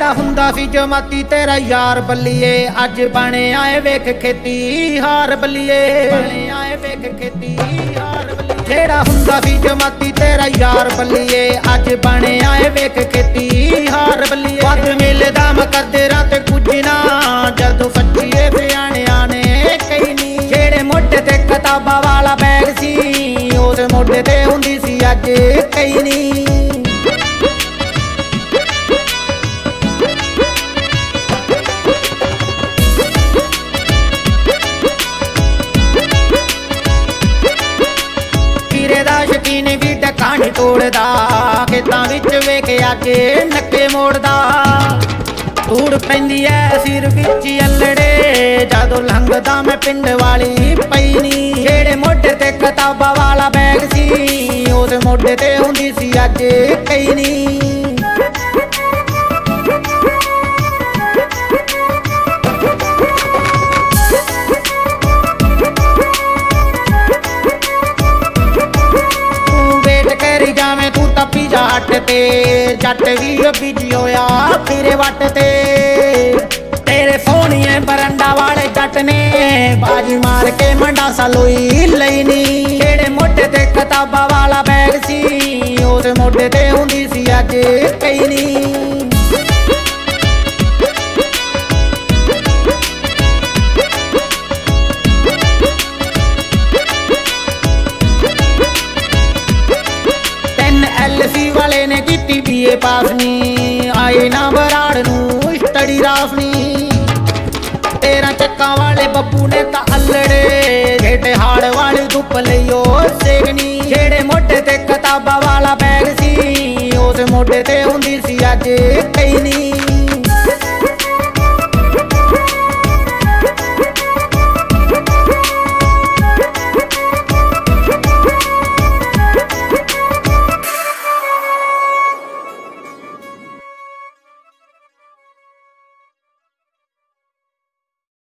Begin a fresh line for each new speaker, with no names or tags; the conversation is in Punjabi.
ਜਿਹੜਾ ਹੁੰਦਾ ਸੀ ਜਮਾਤੀ ਤੇਰਾ ਯਾਰ ਬੱਲੀਏ, ਅੱਜ ਬਣਿਆ ਏ ਵੇਖ ਖੇਤੀ ਹਾਰ ਬੱਲੀਏ, ਬਣਿਆ ਏ ਵੇਖ ਖੇਤੀ ਹਾਰ ਬੱਲੀਏ। ਜਿਹੜਾ ਹੁੰਦਾ ਸੀ ਜਮਾਤੀ ਤੇਰਾ ਯਾਰ ਬੱਲੀਏ, ਅੱਜ ਬਣਿਆ ਏ ਵੇਖ ਖੇਤੀ ਹਾਰ ਬੱਲੀਏ। ਵੱਧ ਮਿਲਦਾ ਮੁਕੱਦਰਾਂ ਤੇ ਕੁਝ ਨਾ, ਜਦੋਂ ਸੱਚੀਏ ਸਿਆਣਿਆਂ ਨੇ ਕਈ ਨੀ। ਜਿਹੜੇ ਮੋਢੇ ਤੇ ਕਿਤਾਬਾਂ ਵਾਲਾ ਬੈਗ ਸੀ, ਉਸ ਮੋਢੇ ਤੇ ਹੁੰਦੀ ਸੀ ਅੱਜ ਕਈ ਨੀ। ਸ਼ਕੀਨ ਵੀ ਟਕਾ ਨੀ ਤੋੜਦਾ, ਖੇਤਾਂ ਵਿੱਚ ਵੇਖ ਅੱਜ ਨੱਕੇ ਮੋੜਦਾ। ਧੂੜ ਪੈਂਦੀ ਐ ਸਿਰ ਵਿੱਚ ਅਲੜੇ, ਜਦੋਂ ਲੰਘਦਾ ਮੈਂ ਪਿੰਡ ਵਾਲੀ ਪਈ ਨੀ। ਜਿਹੜੇ ਮੋਢੇ ਤੇ ਕਿਤਾਬਾਂ ਵਾਲਾ ਬੈਗ ਸੀ, ਉਸ ਮੋਢੇ ਤੇ ਹੁੰਦੀ ਸੀ ਅੱਜ ਕਈ ਨੀ। ਹੱਟ ਤੇ ਜੱਟ ਵੀ ਬੀਜੀ ਹੋਇਆ ਤੇਰੇ ਵੱਟ ਤੇ। ਤੇਰੇ ਸੋਹਣੀਏ ਬਰੰਡਾ ਵਾਲੇ ਜੱਟ ਨੇ ਬਾਜੀ ਮਾਰ ਕੇ ਮੰਡਾ ਸਲੋਈ ਲਈ ਨੀ। ਜਿਹੜੇ ਮੋਢੇ ਤੇ ਕਿਤਾਬਾਂ ਵਾਲਾ ਬੈਗ ਸੀ, ਉਸ ਮੋਢੇ ਤੇ ਹੁੰਦੀ ਸੀ ਅੱਜ ਕਈ ਨੀ। LC ਵਾਲੇ ਨੇ ਕੀਤੀ BA ਪਾਸ ਨੀ, ਆਏ ਨਾ ਬਰਾੜ ਨੂੰ ਸਟੱਡੀ ਰਾਸ ਨੀ। 13 ਚੱਕਾਂ ਵਾਲੇ ਬੱਬੂ ਨੇ ਤਾਂ ਅਲੜੇ, ਛੇਟੇ ਹਾੜ ਵਾਲੀ ਧੁੱਪ ਲਈਓ ਸੇਗਨੀ। ਜਿਹੜੇ ਮੋਢੇ ਤੇ ਕਿਤਾਬਾਂ ਵਾਲਾ ਬੈਗ ਸੀ, ਉਸ ਮੋਢੇ ਤੇ ਹੁੰਦੀ ਸੀ ਅੱਜ ਕਈ ਨੀ।